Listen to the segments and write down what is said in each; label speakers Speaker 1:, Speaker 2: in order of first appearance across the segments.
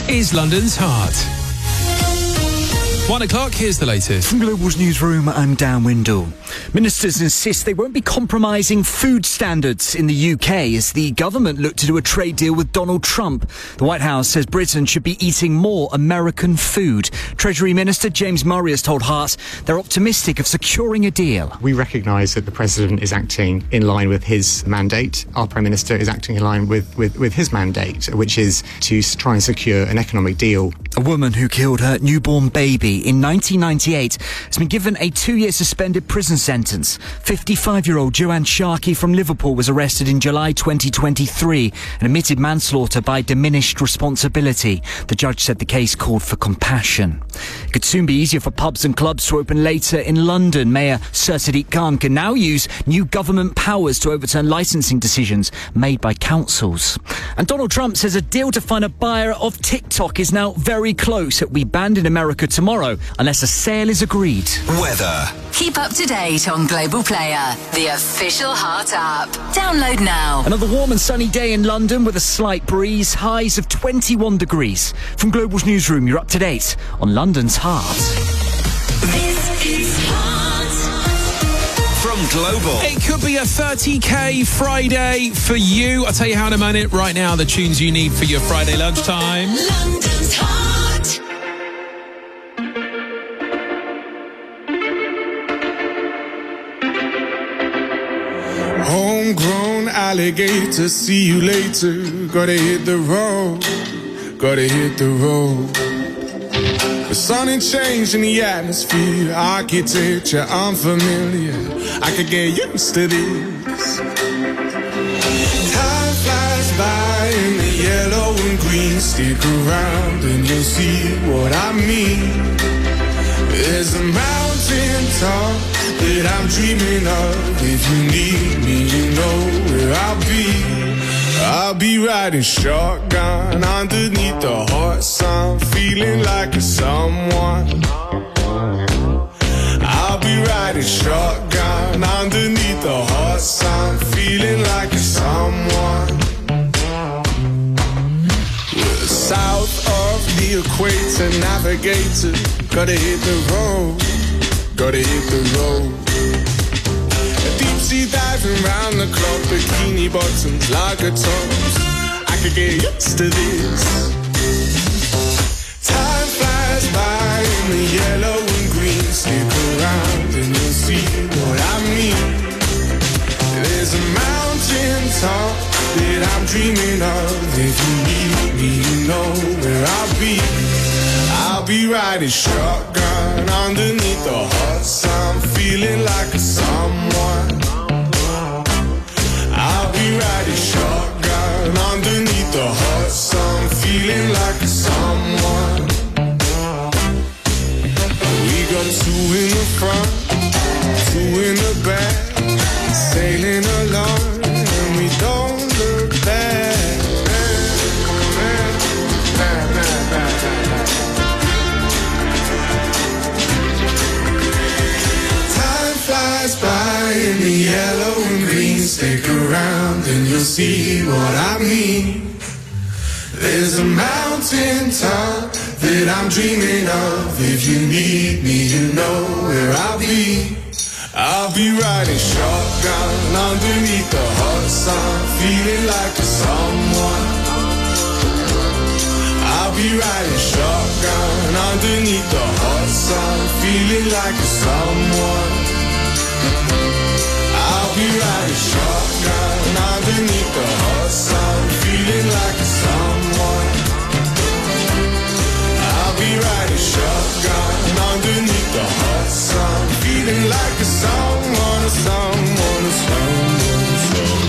Speaker 1: is London's heart. 1 o'clock, here's the latest.
Speaker 2: From Global's newsroom, I'm Dan Windle. Ministers insist they won't be compromising food standards in the UK as the government look to do a trade deal with Donald Trump. The White House says Britain should be eating more American food. Treasury Minister James Murray has told Heart they're optimistic of securing a deal.
Speaker 3: We recognise that the President is acting in line with his mandate. Our Prime Minister is acting in line with his mandate, which is to try and secure an economic deal.
Speaker 2: A woman who killed her newborn baby in 1998 has been given a 2-year suspended prison sentence. 55-year-old Joanne Sharkey from Liverpool was arrested in July 2023 and admitted manslaughter by diminished responsibility. The judge said the case called for compassion. It could soon be easier for pubs and clubs to open later in London. Mayor Sir Sadiq Khan can now use new government powers to overturn licensing decisions made by councils. And Donald Trump says a deal to find a buyer of TikTok is now very close. It will be banned in America tomorrow unless a sale is agreed.
Speaker 4: Weather.
Speaker 5: Keep up to date on Global Player, the official Heart app. Download now.
Speaker 2: Another warm and sunny day in London with a slight breeze, highs of 21 degrees. From Global's newsroom, you're up to date on London's Heart.
Speaker 5: This is Heart.
Speaker 4: From Global.
Speaker 1: It could be a 30k Friday for you. I'll tell you how in a minute. Right now, the tunes you need for your Friday lunchtime.
Speaker 5: London's Heart.
Speaker 6: Homegrown alligator, see you later. Gotta hit the road, gotta hit the road. The sun ain't changing the atmosphere, architecture unfamiliar. I could get used to this. Time flies by in the yellow and green. Stick around and you'll see what I mean. There's a mountain top that I'm dreaming of. If you need me, you know where I'll be. I'll be riding shotgun underneath the hot sun, feeling like a someone. I'll be riding shotgun underneath the hot sun, feeling like a someone. We're south of the equator, navigator. Gotta hit the road, gotta hit the road. Deep sea diving round the clock, bikini bottoms, lager tops. I could get used to this. Time flies by in the yellow and green. Stick around and you'll see what I mean. There's a mountain top that I'm dreaming of. If you need me, you know where I'll be. I'll be riding shotgun underneath the hot sun, feeling like a someone. I'll be riding shotgun underneath the hot sun, feeling like a someone. We got 2 in the front, 2 in the back, sailing along and we don't look back. Flies by in the yellow and green. Stick around and you'll see what I mean. There's a mountain top that I'm dreaming of. If you need me, you know where I'll be. I'll be riding shotgun underneath the hot sun, feeling like a someone. I'll be riding shotgun underneath the hot sun, feeling like a someone. I'll be riding shotgun underneath the hot sun, feeling like a someone. I'll be riding shotgun underneath the hot sun, feeling like a someone, a someone, a someone, a someone.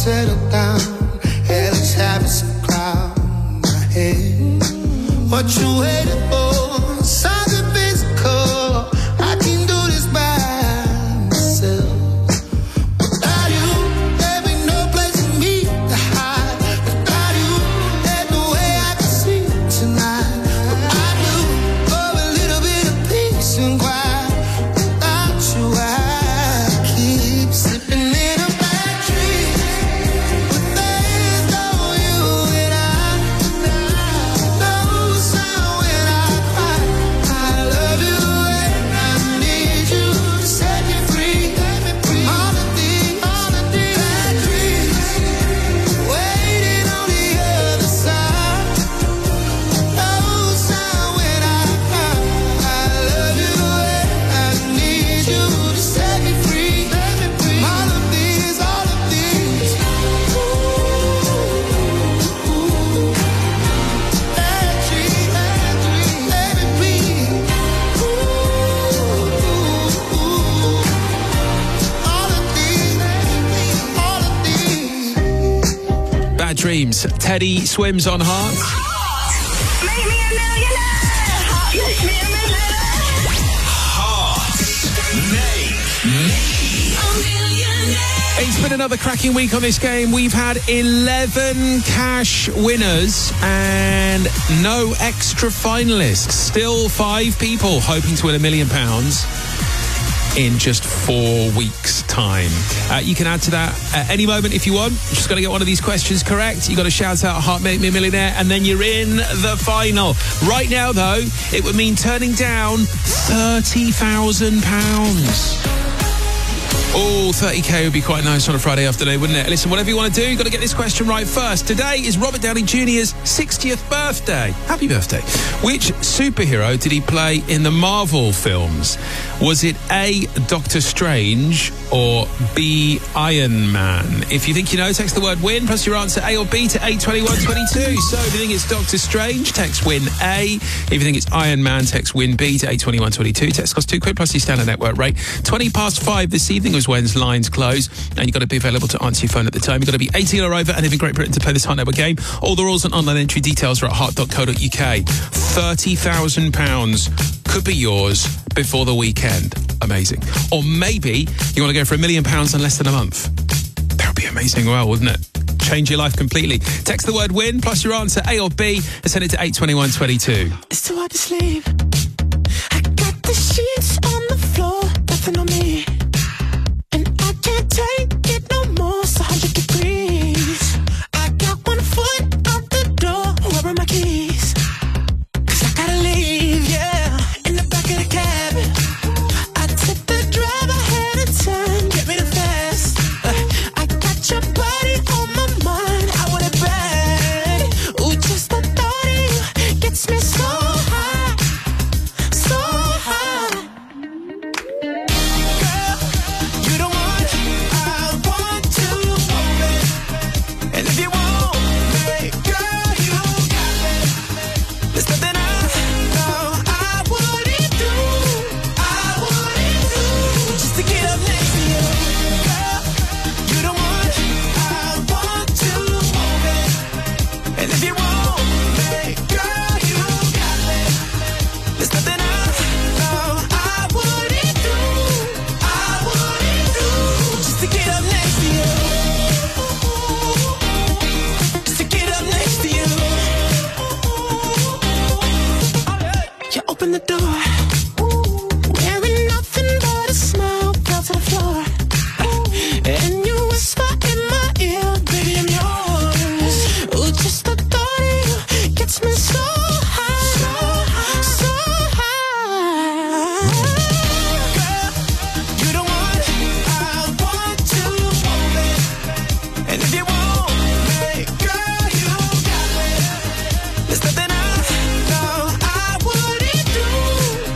Speaker 6: settle down. Hey, let's have some crown my head. What you waiting for? Something physical. I can do this by myself. Without you, there ain't no place for me to hide. Without you, there's no way I can sleep tonight. But I do for a little bit of peace and quiet. Without you, I keep slipping in a bad dream. But there's no you and I. No sound when I cry. I love you and I need you to set me free. All of these bad dreams waiting on the other side. No sound when I cry. I love you and I need you to set me free. All of these bad dreams, baby, please. All of these.
Speaker 1: Bad Dreams. Teddy Swims on Heart.
Speaker 5: Make me a millionaire. Make me a millionaire.
Speaker 1: It's been another cracking week on this game. We've had 11 cash winners and no extra finalists. Still 5 people hoping to win £1 million in just 4 weeks' time. You can add to that at any moment if you want. Just got to get one of these questions correct. You got to shout out "Heart Make Me a Millionaire," and then you're in the final. Right now, though, it would mean turning down £30,000. Oh, 30k would be quite nice on a Friday afternoon, wouldn't it? Listen, whatever you want to do, you've got to get this question right first. Today is Robert Downey Jr.'s 60th birthday. Happy birthday. Which superhero did he play in the Marvel films? Was it A, Doctor Strange, or B, Iron Man? If you think you know, text the word WIN, plus your answer A or B to 82122. So if you think it's Doctor Strange, text WIN A. If you think it's Iron Man, text WIN B to 82122. Text costs £2 plus your standard network rate. 5:20 this evening was when lines close, and you've got to be available to answer your phone at the time. You've got to be 18 or over and live in Great Britain to play this Heart Network game. All the rules and online entry details are at heart.co.uk. £30,000 could be yours before the weekend. Amazing. Or maybe you want to go for £1 million in less than a month. That would be amazing, well, wouldn't it? Change your life completely. Text the word WIN plus your answer A or B and send it to 82122.
Speaker 7: It's too hard to sleep. I got the sheets on the floor, nothing on me. And I can't take it no more, it's 100 degrees. I got one foot out the door, where are my keys? 'Cause I gotta leave, yeah. In the back of the cab, I took the drive ahead of time, get me the fast. I got your body on my mind, I want it bad. Ooh, just the thought of you gets me so high, so high. Girl, you the one I want to hold it. And if you want me, girl, you got me. There's nothing I know I wouldn't do, just to get up next to you. Girl, you the one I want to hold it. And if you want me, girl, you got me. There's nothing I know I wouldn't do, just to get up next to you. Just to get up next to you. You open the door, wearing nothing but a smile, fell to the floor. And you whisper in my ear, baby, I'm yours. Ooh, just the thought of you gets me so high, so high. Girl, you the one I want to hold it. And if you want me, girl, you got me. There's nothing I know I wouldn't do,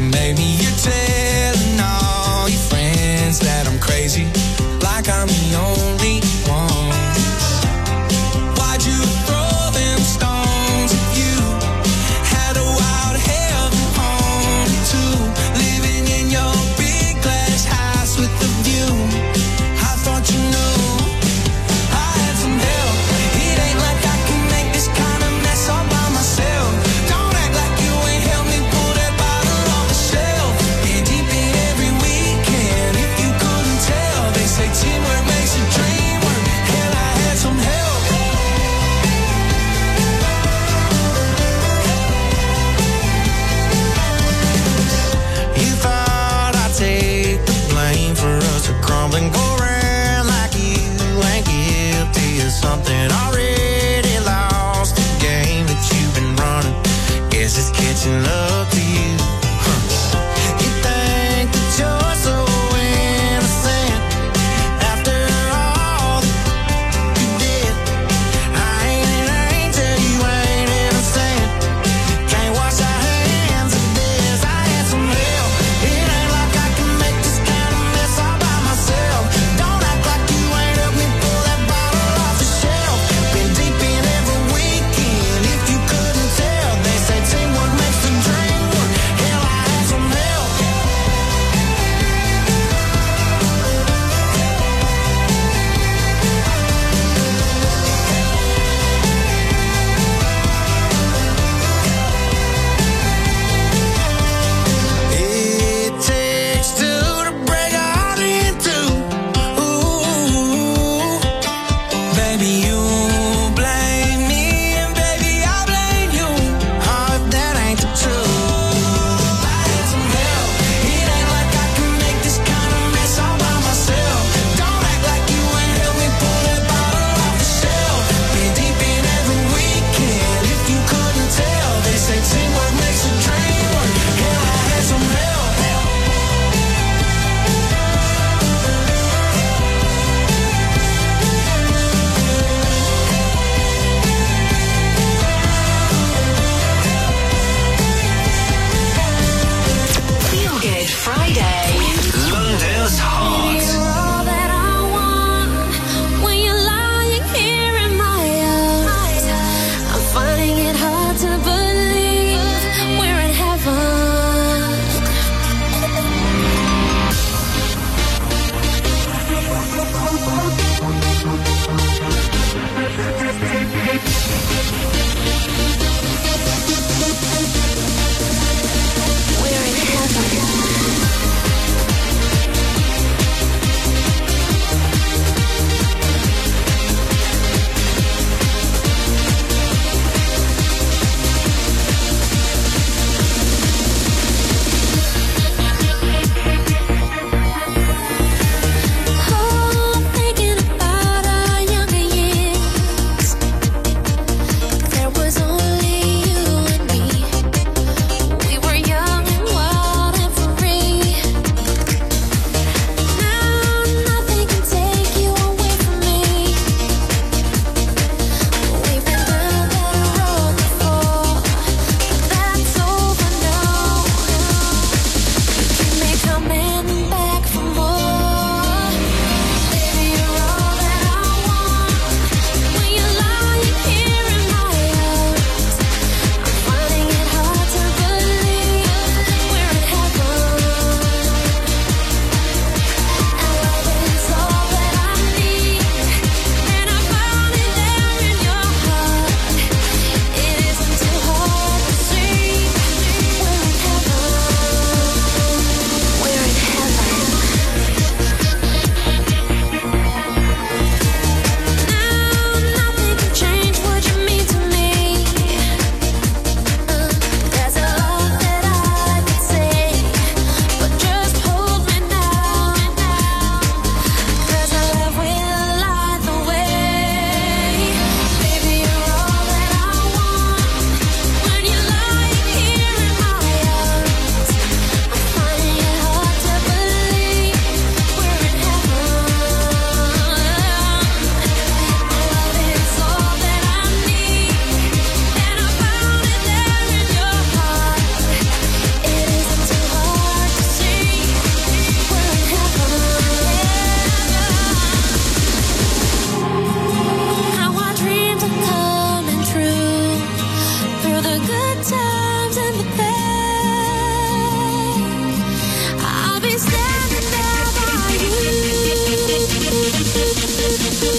Speaker 6: maybe you're telling all your friends that I'm crazy, like I'm the only one. Why'd you throw them stones if you had a wild heaven home too? Living in your big glass house with the view. I thought you knew I had some help. It ain't like I can make this kind of mess all by myself. Don't act like you ain't helped me pull that bottle off the shelf. And deep in every weekend, if you couldn't tell, they say teamwork makes the dream work. Hell, I had some help. You thought I'd take the blame for us to crumble and go around like you ain't guilty of something already lost. The game that you've been running, guess it's catching up to you. You think that you're so innocent after all you did. I ain't an angel, you ain't innocent. Can't wash our hands of this. I had some help. It ain't like I can make this kind of mess all by myself. Don't act like you ain't helped me pull that bottle off the shelf. Been deep in every weekend. If you couldn't tell, they say teamwork makes the dream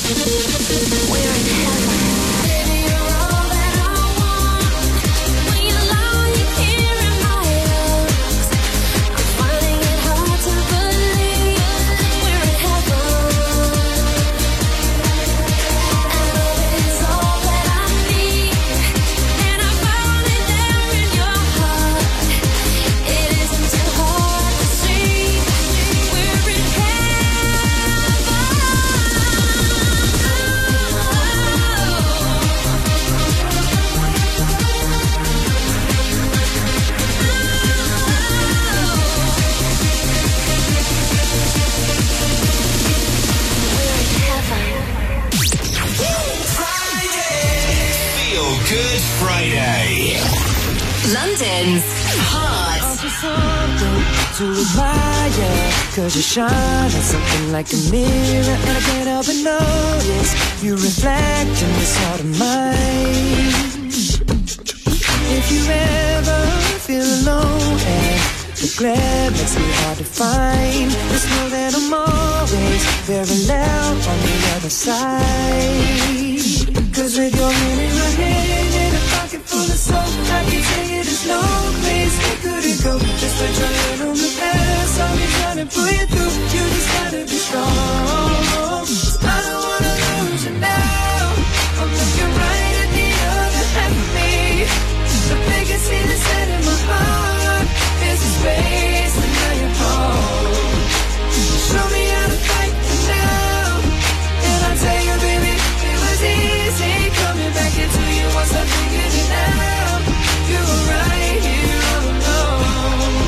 Speaker 5: London's Heart.
Speaker 7: To admire, cause you shine at something like a mirror, and I can't help but notice you reflect in this heart of mine. If you ever feel alone and the glare makes me hard to find, just know that I'm always very loud on the other side. Cause with your hand in my hand and a pocket full of soap, I can tell you there's no place we couldn't go. Just put your hand on the past, I'll be trying to pull you through. You just gotta be strong. I don't wanna lose you now. I'm looking right at the other half of me. The biggest thing that's set in my heart is the space and now you're home. Show me how to fight for now, and I'll tell you, baby, it was easy coming back into you once I figured it out. You were right here all alone.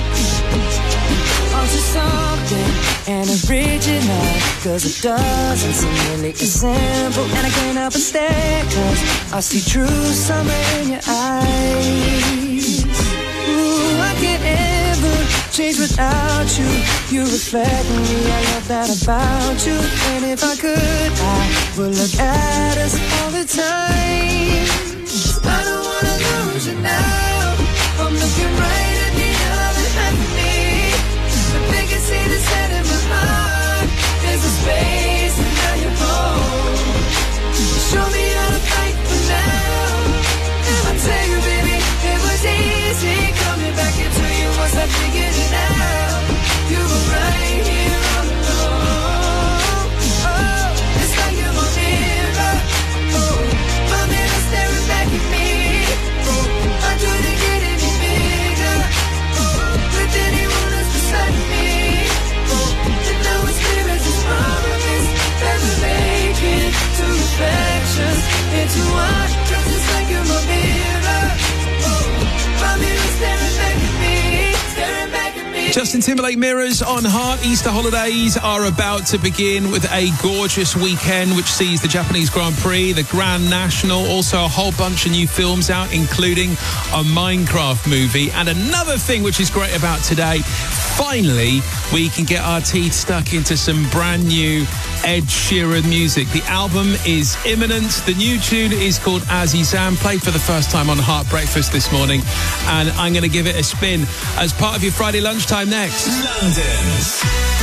Speaker 7: Onto something and original, cause it doesn't seem really as simple, and I can't help but stare, cause I see true summer in your eyes. Ooh, I can't ever change without you. You reflect me, I love that about you. And if I could, I would look at us all the time. I don't wanna lose you now. I'm looking right at the other half of me. The biggest thing that's set in my heart is the space, and now you're home. Show me how to fight for now, and I'll tell you, baby, it was easy coming back into you once I figured it out. You were right here all along. Oh, it's like you're my mirror. Oh, my mirror staring back at me. Oh, I couldn't get any bigger. Oh, with anyone else beside me. Oh, and now it's clear as this promise that we're making two reflections into one. 'Cause it's like you're my mirror. Oh, my mirror staring back at me, staring back at me.
Speaker 1: Justin Timberlake, Mirrors on Heart. Easter holidays are about to begin with a gorgeous weekend which sees the Japanese Grand Prix, the Grand National, also a whole bunch of new films out, including a Minecraft movie. And another thing which is great about today, finally, we can get our teeth stuck into some brand new Ed Sheeran music. The album is imminent. The new tune is called Azizam, played for the first time on Heart Breakfast this morning. And I'm going to give it a spin as part of your Friday lunchtime next.
Speaker 4: London's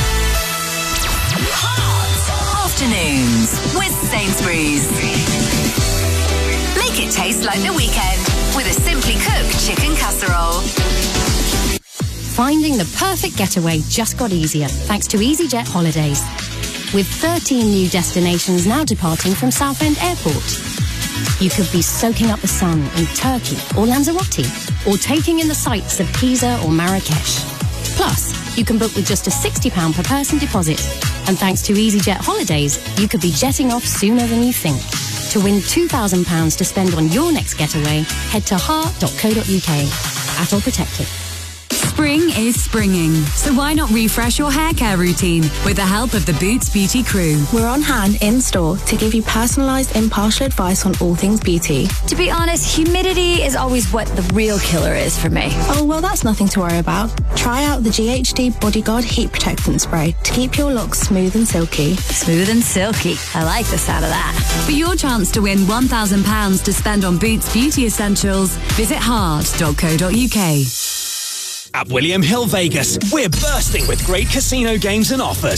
Speaker 5: Heart Afternoons with Sainsbury's. Make it taste like the weekend with a Simply Cooked chicken casserole.
Speaker 8: Finding the perfect getaway just got easier thanks to EasyJet Holidays. With 13 new destinations now departing from Southend Airport. You could be soaking up the sun in Turkey or Lanzarote, or taking in the sights of Pisa or Marrakesh. Plus, you can book with just a £60 per person deposit. And thanks to EasyJet Holidays, you could be jetting off sooner than you think. To win £2,000 to spend on your next getaway, head to heart.co.uk. At all protected.
Speaker 9: Spring is springing, so why not refresh your hair care routine with the help of the Boots Beauty crew?
Speaker 10: We're on hand in store to give you personalised, impartial advice on all things beauty.
Speaker 11: To be honest, humidity is always what the real killer is for me.
Speaker 10: Oh, well, that's nothing to worry about. Try out the GHD Bodyguard Heat Protectant Spray to keep your locks smooth and silky.
Speaker 11: Smooth and silky. I like the sound of that.
Speaker 9: For your chance to win £1,000 to spend on Boots Beauty Essentials, visit hard.co.uk.
Speaker 12: At William Hill Vegas, we're bursting with great casino games and offers.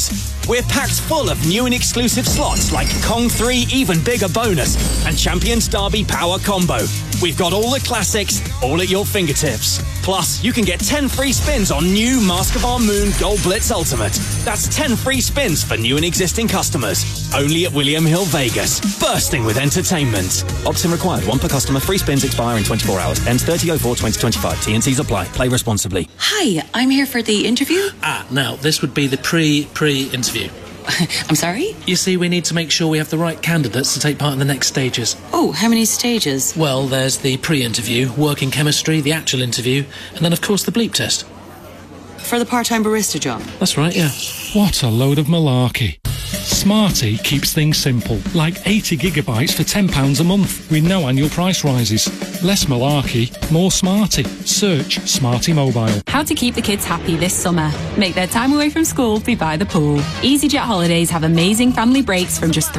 Speaker 12: we're packed full of new and exclusive slots like Kong 3 Even Bigger Bonus and Champions Derby Power Combo. We've got all the classics, all at your fingertips. Plus, you can get 10 free spins on new Mask of Our Moon Gold Blitz Ultimate. That's 10 free spins for new and existing customers. Only at William Hill Vegas. Bursting with entertainment. Opt-in required. One per customer. Free spins expire in 24 hours. Ends 30/04/2025. T&Cs apply. Play responsibly.
Speaker 13: Hi, I'm here for the interview.
Speaker 14: Now, this would be the pre-interview.
Speaker 13: I'm sorry?
Speaker 14: You see, we need to make sure we have the right candidates to take part in the next stages.
Speaker 13: Oh, how many stages?
Speaker 14: Well, there's the pre-interview, working chemistry, the actual interview, and then, of course, the bleep test.
Speaker 13: For the part-time barista job?
Speaker 14: That's right, yeah.
Speaker 15: What a load of malarkey. Smarty keeps things simple, like 80 gigabytes for £10 a month, with no annual price rises. Less malarkey, more Smarty. Search Smarty Mobile.
Speaker 9: How to keep the kids happy this summer. Make their time away from school be by the pool. EasyJet holidays have amazing family breaks from just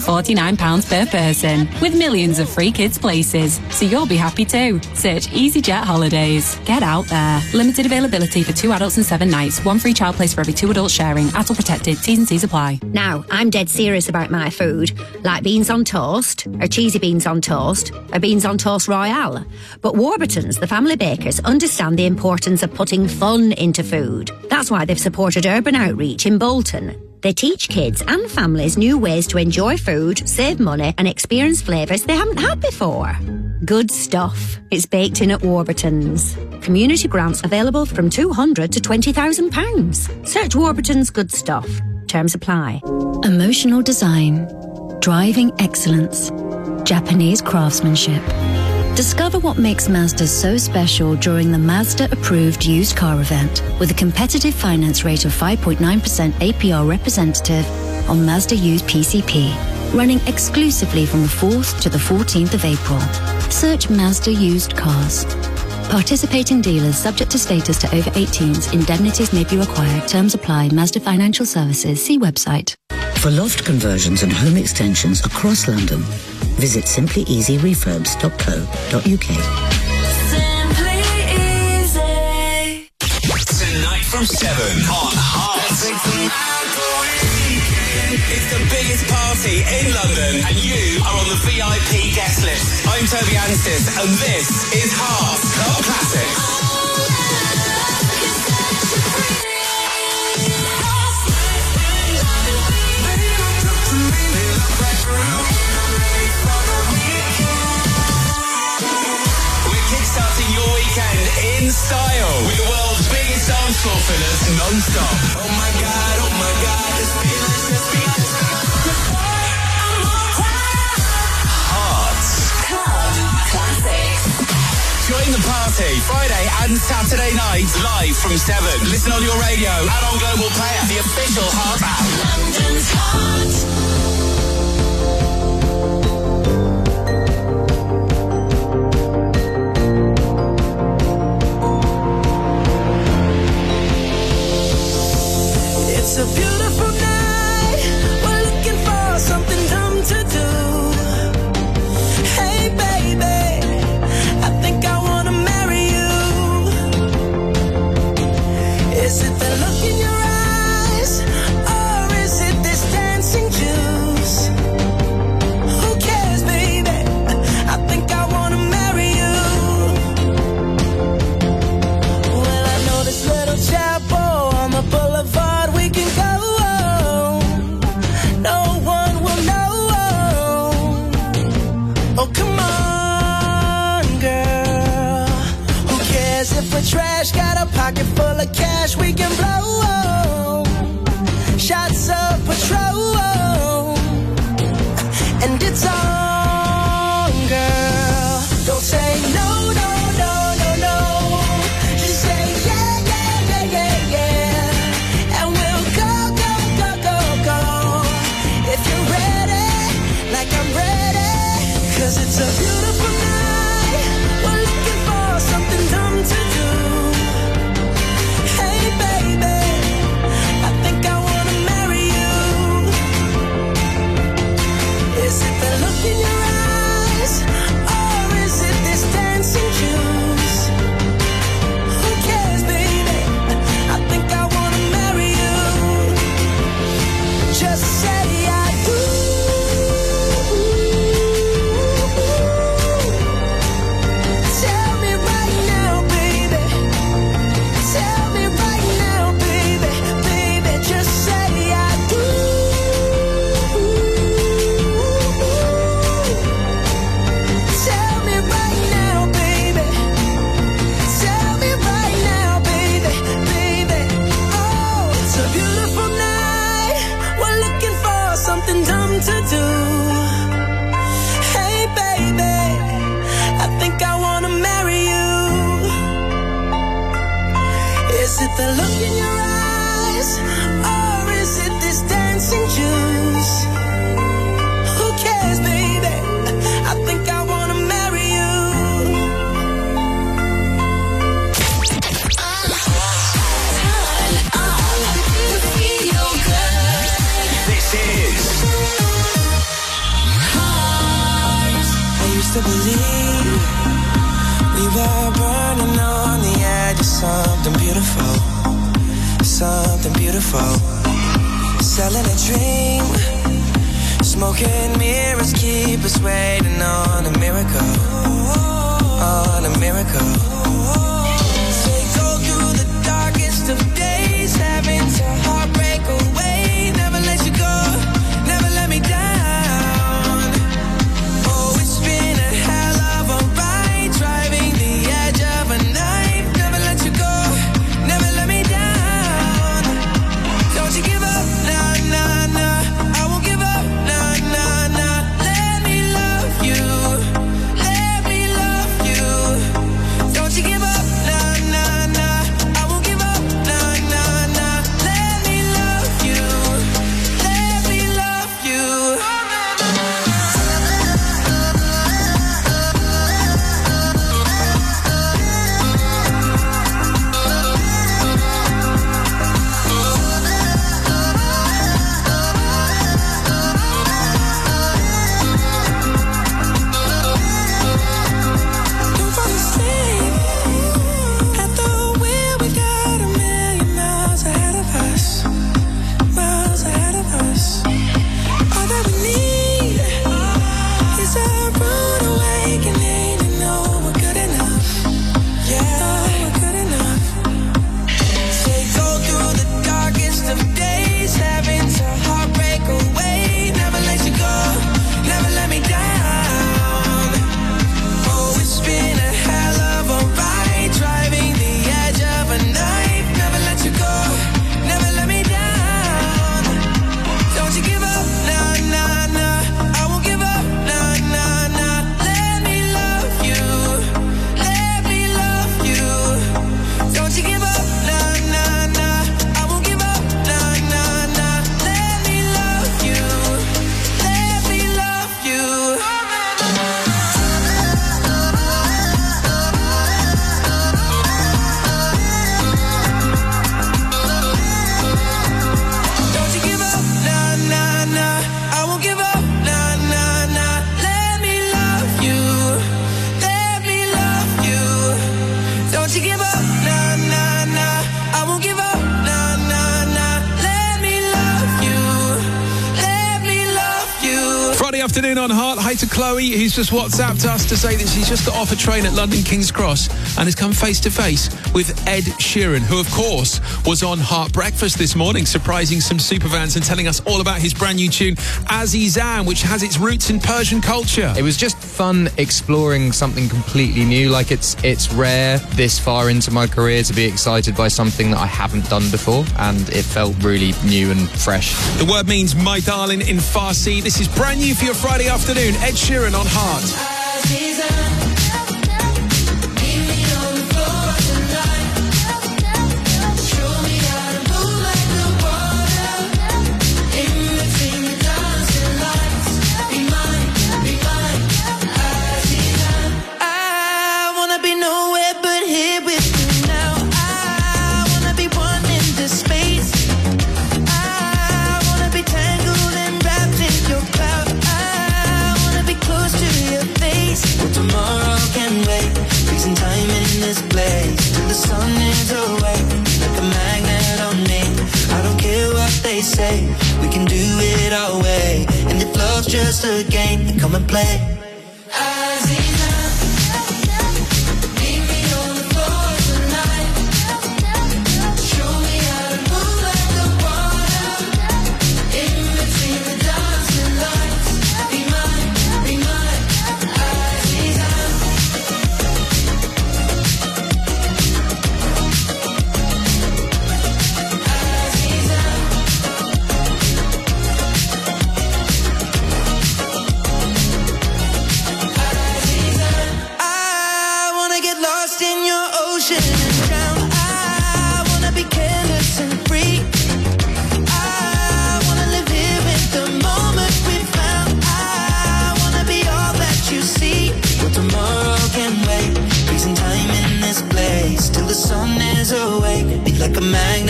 Speaker 9: £349 per person, with millions of free kids places. So you'll be happy too. Search EasyJet holidays. Get out there. Limited availability for 2 adults and 7 nights. 1 free child place for every 2 adults sharing. ATOL protected. T's and C's apply.
Speaker 16: Now, I'm dead serious about my food, like beans on toast, or cheesy beans on toast, or beans on toast royale. But Warburton's, the family bakers, understand the importance of putting fun into food. That's why they've supported urban outreach in Bolton. They teach kids and families new ways to enjoy food, save money, and experience flavours they haven't had before. Good stuff. It's baked in at Warburton's. Community grants available from £200 to £20,000. Search Warburton's Good Stuff. Terms apply.
Speaker 8: Emotional design, driving excellence, Japanese craftsmanship. Discover what makes Mazda so special during the Mazda approved used car event with a competitive finance rate of 5.9% APR representative on Mazda used PCP, running exclusively from the 4th to the 14th of April. Search Mazda used cars. Participating dealers subject to status to over 18s. Indemnities may be required. Terms apply. Mazda Financial Services. See website.
Speaker 17: For loft conversions and home extensions across London, visit simplyeasyrefurbs.co.uk.
Speaker 7: Simply Easy.
Speaker 4: Tonight from 7 on Hearts. It's the biggest party in London and you are on the VIP guest list. I'm Toby Anstis and this is Hearts Club Classics. We're kickstarting your weekend in style with the world's biggest dance floor fillers non-stop. Oh my God, this feeling's just Hearts Club Classics. Join the party Friday and Saturday nights live from 7. Listen on your radio and on Global Player, the official Hearts app. London's Heart.
Speaker 7: It's a beautiful night. We're looking for something dumb to do. Hey, baby, I think I wanna marry you. Is it the look in your eyes, or is it this dancing juice? Who cares, baby? I think I wanna marry you. Well, I know this little chapel on the boulevard. We can go. No one will know. Oh, come on, girl. Who cares if we're trash? Got a pocket full of cash we can blow. Shots of Patrol. And it's on, girl. Don't say no, no, no, no, no. Just say yeah, yeah, yeah, yeah, yeah. And we'll go, go, go, go, go. If you're ready, like I'm ready. 'Cause it's a beautiful night. We're looking for something dumb to do. Hey, baby, the look in your eyes, or is it this dancing juice? Who cares, baby? I think I wanna marry you.
Speaker 4: Feel good. This is
Speaker 7: Heart. I used to believe we were burning on the edge of something beautiful, something beautiful. Selling a dream, smoking mirrors keep us waiting on a miracle, on a miracle. Say go through the darkest of days, having to heartbreak away. Never let you go, never let me down. Oh, it's been a hell of a ride, driving the edge of a knife. Never let you go, never let me down. Don't you give up, nah, nah, nah. I won't give up, nah, nah, nah. Let me love you, let me love you. Don't you give up, nah, nah, nah. I won't give up, nah, nah, nah. Let me love you, let me love you. Don't fall asleep at the wheel. We got a million miles ahead of us, miles ahead of us. All that we need is a rude awakening to know we're good enough. Yeah, we're good enough. Say go through the darkest of days, having to heartbreak away. Never let you go, never let me down. Oh, it's been a hell of a ride, driving the edge of a knife. Never let you go, never let me down. Don't you give up, nah, nah, nah. I won't give up, nah, nah, nah. Let me love you, let me love you. Don't you give up, nah, nah, nah. I won't give up, nah, nah, nah. Let me love you, let me love you. Don't you give up, nah, nah, nah. I won't give up, nah, nah, nah. Let me love you, let me love you. Don't you give up, nah, nah, nah. I won't give up, nah, nah, nah. Let me love you, let me love you.
Speaker 1: Friday afternoon on Heart. Hi to Chloe, who's just WhatsApped us to say that she's just got off a train at London King's Cross and has come face to face with Ed Sheeran, who, of course, was on Heart Breakfast this morning, surprising some superfans and telling us all about his brand new tune, Azizan, which has its roots in Persian culture.
Speaker 18: It was just fun exploring something completely new. Like, it's rare this far into my career to be excited by something that I haven't done before, and it felt really new and fresh.
Speaker 1: The word means my darling in Farsi. This is brand new for your Friday afternoon. Ed Sheeran on Heart.
Speaker 7: I wanna be nowhere but here with you now. I wanna be one in this space. I wanna be tangled and wrapped in your cloud. I wanna be close to your face. Well, tomorrow can wait. Freezing time in this place till the sun is away. Like a magnet on me. I don't care what they say. We can do it our way. And if love's just a game, then come and play.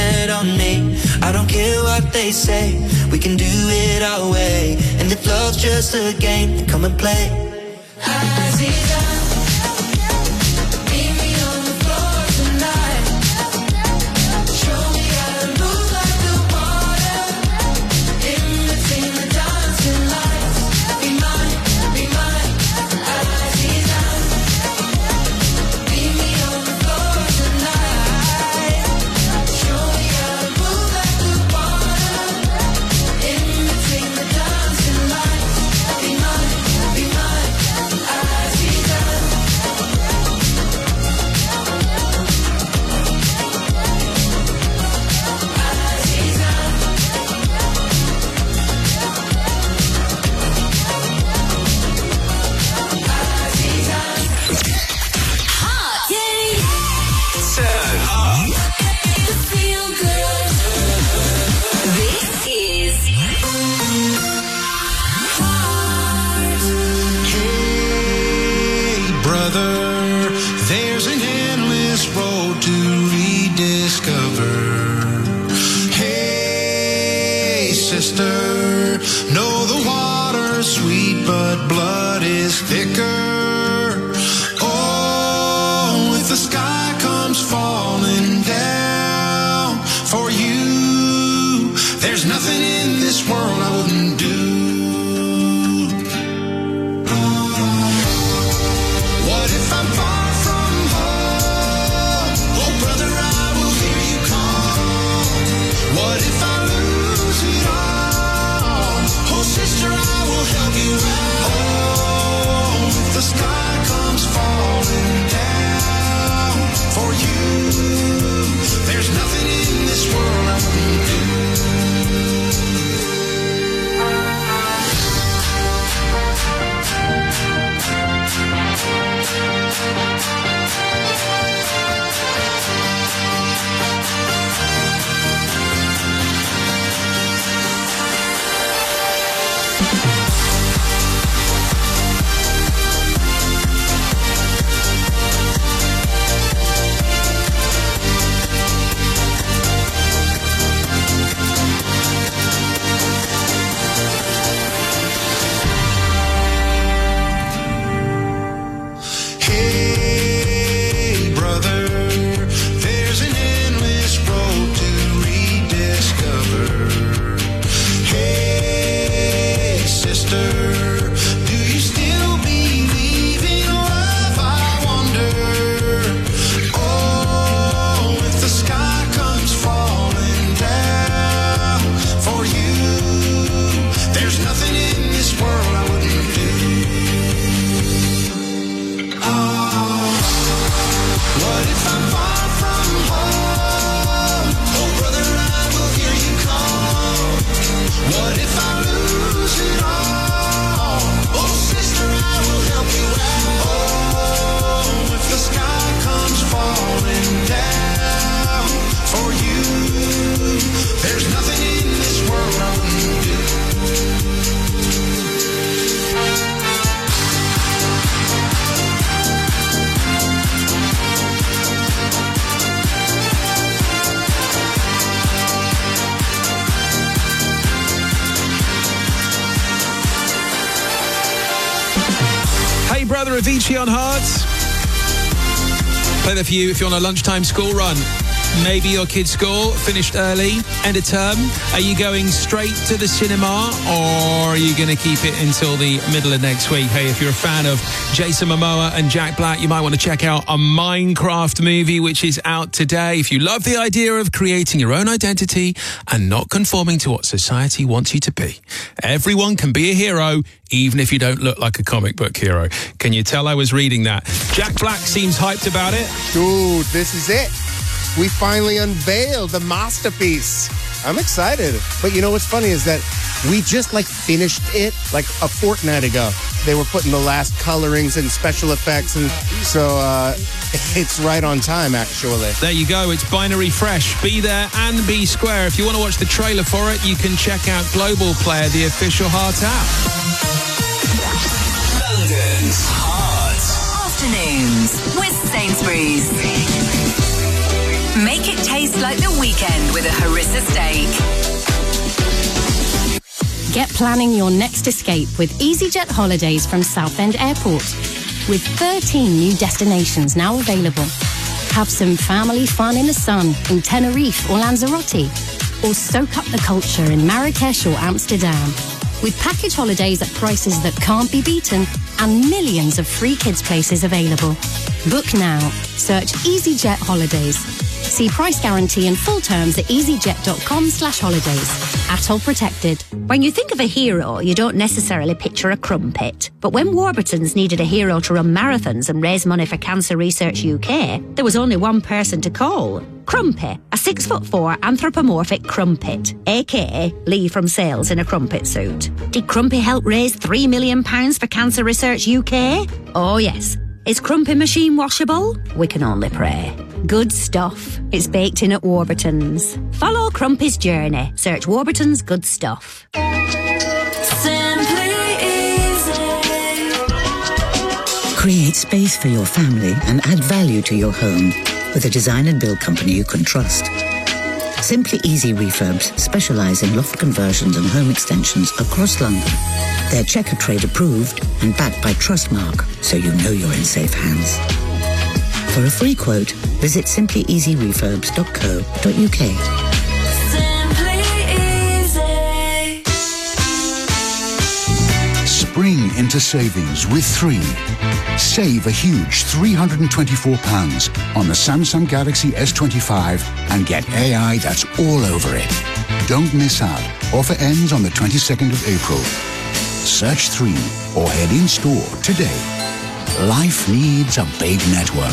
Speaker 19: bet on me. I don't care what they say, we can do it our way. And if love's just a game, then come and play.
Speaker 6: Know the water's sweet, but blood is thicker. Oh, if the sky comes falling down for you, there's nothing in this world I wouldn't do. What if I'm far from home? Oh, brother, I will hear you call. What if I lose it all? Oh, sister, I will help you out. Oh, if the sky comes falling down for you, there's nothing in this world I wouldn't do.
Speaker 1: Brother, Avicii on Hearts. Play that for you if you're on a lunchtime school run. Maybe your kid's school finished early, end of term. Are you going straight to the cinema, or are you going to keep it until the middle of next week? Hey, if you're a fan of Jason Momoa and Jack Black, you might want to check out a Minecraft movie, which is out today. If you love the idea of creating your own identity and not conforming to what society wants you to be, everyone can be a hero, even if you don't look like a comic book hero. Can you tell I was reading that? Jack Black seems hyped about it.
Speaker 20: Dude, this is it. We finally unveiled the masterpiece. I'm excited. But you know what's funny is that we just finished it a fortnight ago. They were putting the last colorings and special effects, and so it's right on time, actually.
Speaker 1: There you go. It's Binary Fresh. Be there and be square. If you want to watch the trailer for it, you can check out Global Player, the official Heart app.
Speaker 5: London's Heart. Afternoons with Sainsbury's. Make Make it taste like the weekend with a harissa steak.
Speaker 8: Get planning your next escape with EasyJet Holidays from Southend Airport. With 13 new destinations now available. Have some family fun in the sun in Tenerife or Lanzarote. Or soak up the culture in Marrakesh or Amsterdam. With package holidays at prices that can't be beaten and millions of free kids places available. Book now. Search EasyJet Holidays. See price guarantee and full terms at easyjet.com/holidays. Atoll protected.
Speaker 16: When you think of a hero, you don't necessarily picture a crumpet. But when Warburton's needed a hero to run marathons and raise money for Cancer Research UK, there was only one person to call. Crumpy, a 6'4" anthropomorphic crumpet, aka Lee from Sales in a crumpet suit. Did Crumpy help raise £3 million for Cancer Research UK? Oh yes. Is Crumpy machine washable? We can only pray. Good stuff. It's baked in at Warburton's. Follow Crumpy's journey. Search Warburton's Good Stuff.
Speaker 5: Simply easy.
Speaker 17: Create space for your family and add value to your home with a design and build company you can trust. Simply Easy Refurbs specialise in loft conversions and home extensions across London. They're Checker Trade approved and backed by Trustmark, so you know you're in safe hands. For a free quote, visit simplyeasyrefurbs.co.uk.
Speaker 5: Simply easy.
Speaker 21: Spring into savings with 3. Save a huge £324 on the Samsung Galaxy S25 and get AI that's all over it. Don't miss out. Offer ends on the 22nd of April. Search 3 or head in store today. Life needs a big network.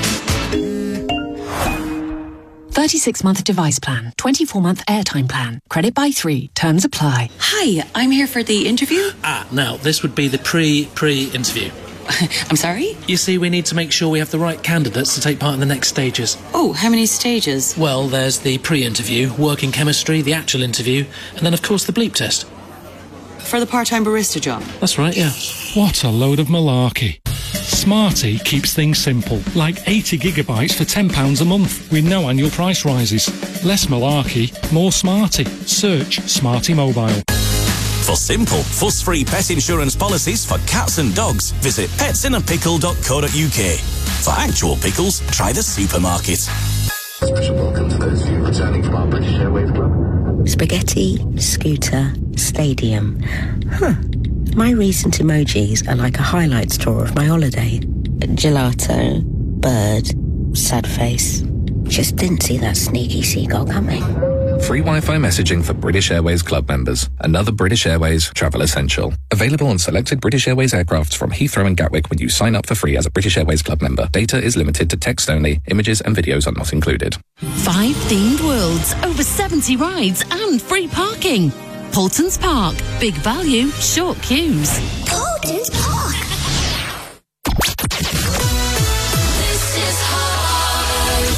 Speaker 22: 36-month device plan, 24-month airtime plan. Credit by 3. Terms apply.
Speaker 13: Hi, I'm here for the interview.
Speaker 14: Now, this would be the pre-interview.
Speaker 13: I'm sorry?
Speaker 14: You see, we need to make sure we have the right candidates to take part in the next stages.
Speaker 13: Oh, how many stages?
Speaker 14: Well, there's the pre-interview, working chemistry, the actual interview, and then, of course, the bleep test.
Speaker 13: For the part-time barista job?
Speaker 14: That's right, yeah.
Speaker 15: What a load of malarkey. Smarty keeps things simple, like 80 gigabytes for £10 a month, with no annual price rises. Less malarkey, more Smarty. Search Smarty Mobile.
Speaker 4: For simple, fuss-free pet insurance policies for cats and dogs, visit petsinnapickle.co.uk. For actual pickles, try the supermarket.
Speaker 23: Special welcome to those of you returning from our British Airways Club.
Speaker 17: Spaghetti, scooter, stadium. My recent emojis are like a highlights tour of my holiday. Gelato, bird, sad face. Just didn't see that sneaky seagull coming.
Speaker 24: Free Wi-Fi messaging for British Airways Club members. Another British Airways travel essential. Available on selected British Airways aircrafts from Heathrow and Gatwick when you sign up for free as a British Airways Club member. Data is limited to text only. Images and videos are not included.
Speaker 22: 5 themed worlds, over 70 rides and free parking. Paultons Park. Big value, short queues.
Speaker 5: Paultons Park. This is hard.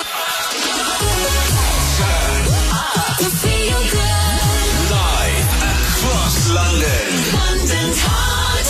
Speaker 5: You feel good.
Speaker 4: Live across London.
Speaker 5: London's hot.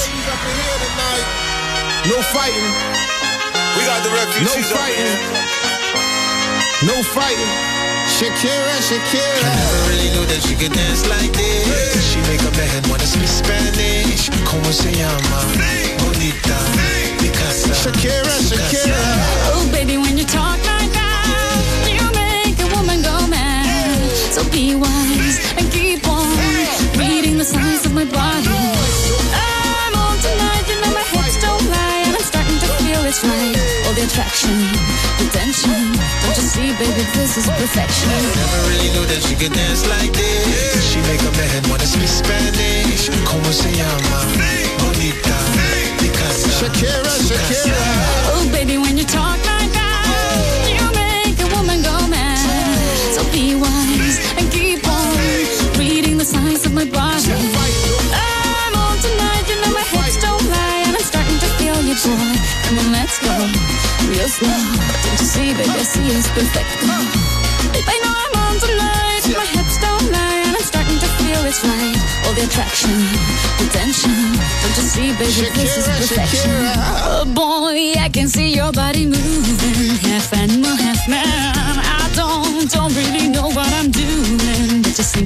Speaker 20: No fighting.
Speaker 4: We got the refugees
Speaker 20: No fighting. No fighting. Shakira, Shakira.
Speaker 6: I never really knew that she could dance like this. She make a man wanna speak Spanish. Como se llama? Bonita. Picasa.
Speaker 20: Shakira, Shakira.
Speaker 25: Oh, baby, when you talk like that, you make a woman go mad. So be wise and keep on reading the signs of my body. I'm on tonight, you know my hips don't lie, and I'm starting to feel it's right. All the attraction, the tension. Don't you see, baby, this is perfection.
Speaker 6: Never really knew that she could dance like this. She make a man wanna speak Spanish. Como se llama? Bonita. Picasa.
Speaker 20: Shakira, Shakira.
Speaker 25: Oh, baby, when you talk like that, you make a woman go mad. So be wise and keep on reading the signs of my body. I'm on tonight, you know my hips don't lie, and I'm starting to feel you, boy. Come on, let's go real slow. Don't you see, baby, I see it's perfect. Babe, I know I'm on tonight, my hips don't lie, and I'm starting to feel it's right. All the attraction, the tension. Don't you see, baby, this is perfection. Oh boy, I can see your body moving, half animal, half man. I don't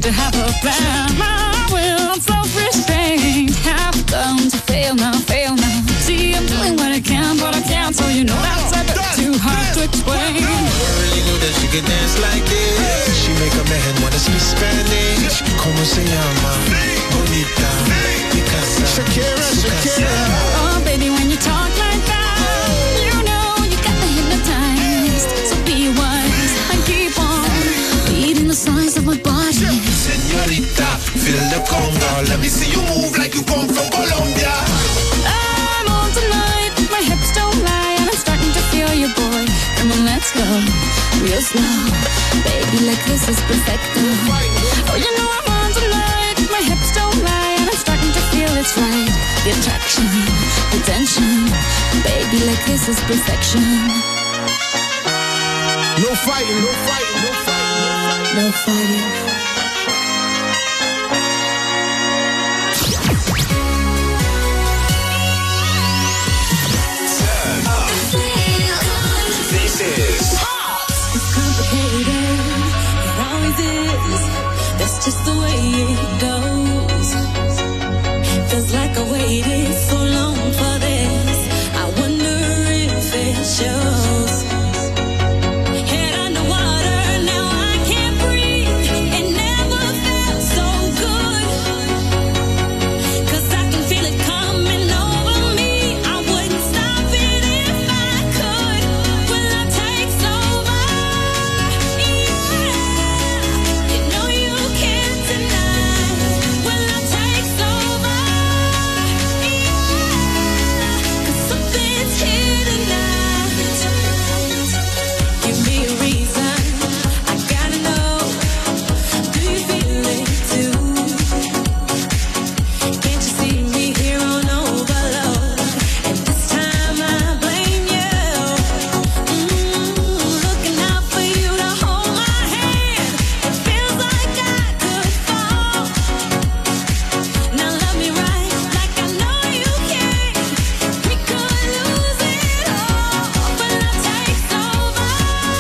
Speaker 25: to have a plan. My will, I'm self-restrained. Have come to fail now. See, I'm doing what I can, but I can't, so you know that's a bit too hard to explain.
Speaker 6: Really knew that she could dance like this. She make a man wanna speak Spanish. Como se llama? Bonita. Picasa. Shakira.
Speaker 25: Oh, baby, when you talk like that, you know you got me hypnotized. So be wise and keep on beating the size of my body.
Speaker 6: Señorita, feel the conga. Let me see you move like you come from Colombia.
Speaker 25: I'm on tonight, my hips don't lie, and I'm starting to feel you, boy. Come on, let's go, real slow. Baby, like this is perfecto. Oh, you know I'm on tonight, my hips don't lie, and I'm starting to feel it's right. The attraction, the tension. Baby, like this is perfection.
Speaker 6: No fighting.
Speaker 25: No fighting.
Speaker 4: This is
Speaker 25: It's complicated, it always is. That's just the way it goes. Feels like I waited so long for this. I wonder if it shows. Head underwater, now I can't breathe. It never felt so good. 'Cause I can feel it coming over me. I wouldn't stop it if I could. Will love takes over? Yeah. You know you can't deny. Will love takes over? Yeah. 'Cause something's here tonight. Give me a reason. I gotta know. Do you feel it too? Can't you see me here on overload? And this time I blame you. Looking out for you to hold my hand. It feels like I could fall. Now love me right, like I know you can. We could lose it all, but love takes over.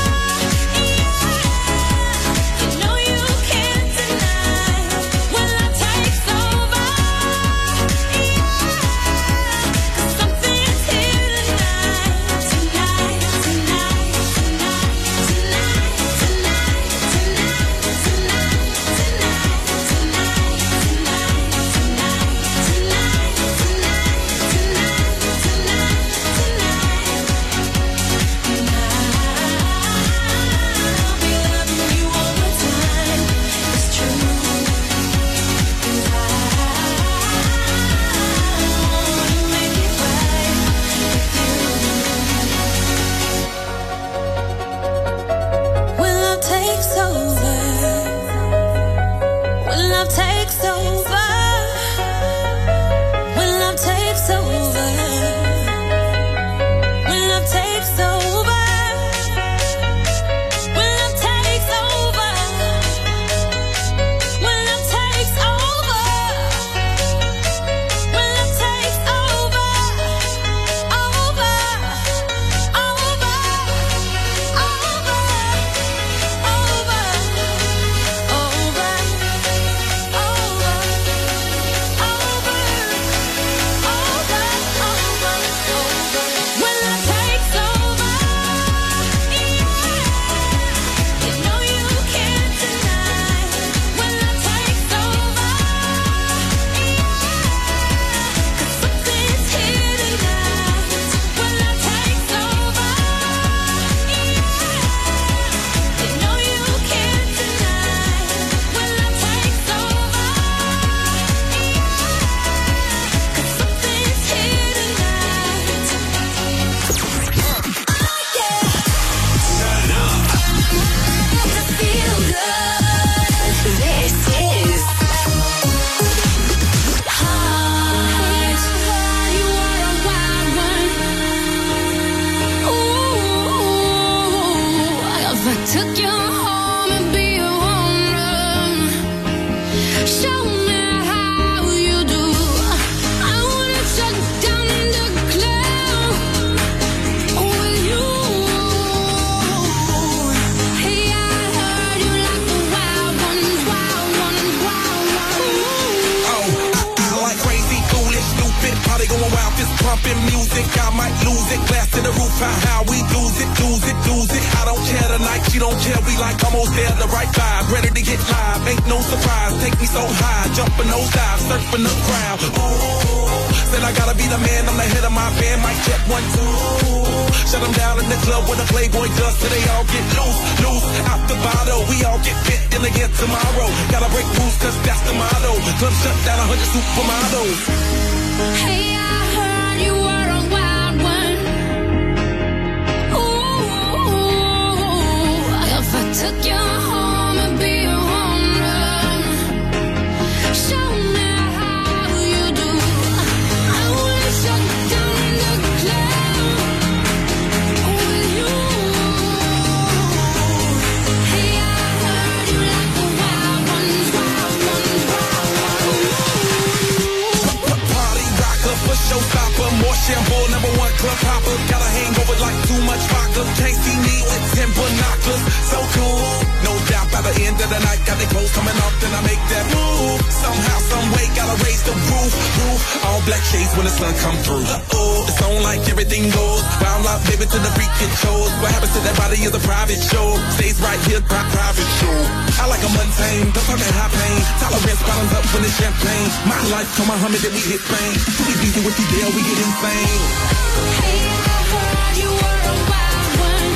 Speaker 25: You know you can't deny. When love takes over, something's here tonight. When love takes over, when love takes over, when love takes over, when love takes over, when love takes over, when love takes over, when love takes over, over, took you home and be a woman. Show me how you do. I wanna shut down the club with you. Hey, I heard you like the wild ones,
Speaker 1: lose it. Glass to the roof, how we lose it, lose it, lose it. I don't care tonight, she don't care. We like almost there, the right vibe, ready to get live. Ain't no surprise, take me so high, jumping those dives, surfing the crowd. Ooh, said I gotta be the man, I'm the head of my band. Mic check 1, 2. Shut them down in the club with a Playboy does, so they all get loose, loose. Out the bottle, we all get fit in again tomorrow. Gotta break rules, cause that's the motto. Club shut down 100 supermodels.
Speaker 25: Hey, I heard you were a wild one. Ooh, if I took you home and be a home run, show me how you do. I wanna shut down the club with you. Hey, I heard you like the wild ones, wild ones, wild ones.
Speaker 1: Party rocker for showstopper, more shampoo, number 1 club hopper. Got a hangover like too much vodka. Can't see me with 10 binoculars. So cool, no doubt by the end of the night, got the clothes coming off, then I make that move. Somehow, some way, gotta raise the roof. All black shades when the sun come through. It's on like everything goes. Wild out, baby, to the freak it shows. What happens to that body is a private show. Stays right here, private show. I like a mundane, don't talk high pain. Tolerance bottoms up when it's champagne. My life, come on, Muhammad, then we hit fame. Too easy with you there, we get insane.
Speaker 25: Hey, I heard you were a wild one.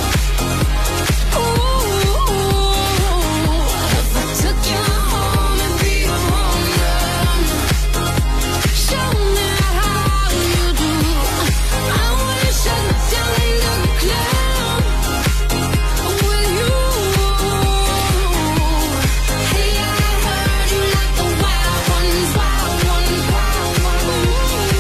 Speaker 25: Ooh, if I took you home and be a home run, show me how you do. I wanna shut down the club with you. Hey, I heard you like the wild ones, wild ones, wild ones.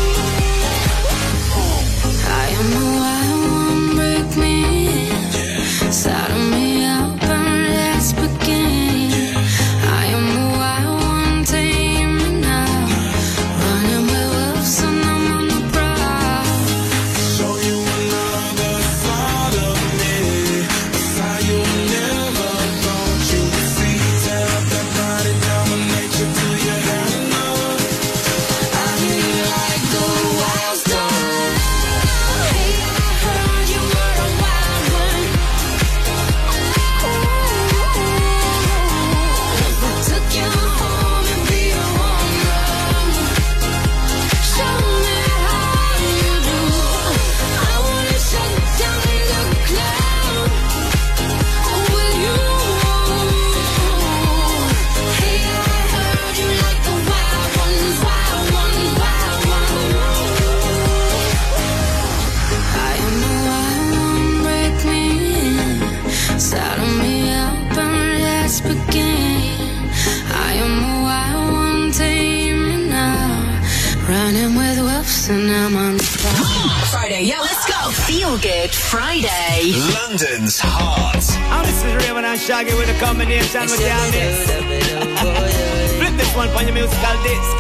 Speaker 25: I am the wild one, break me, saddle me up and let's begin. I am the wild one, tame me now, running with wolves and I'm on the prowl.
Speaker 6: Show you another side of me, a side you never thought you'd see. Tear up that body, dominate you till you have enough.
Speaker 25: I hear you like the wild star. Hey, I heard you were a wild one. Ooh, if I took you home and be a home run, show me how you do. I wanna shut down the club with you. Hey, I heard you like the wild ones, wild ones, wild ones. I am the wild one, break me, saddle me up and let's begin. I am the wild one, tame me now, running with wolves and I'm on the prowl.
Speaker 5: Friday, yeah, let's go. Feel Good Friday.
Speaker 4: London's Heart.
Speaker 2: And this is Raven and Shaggy with a combination with your mix. Flip this one on your musical disc.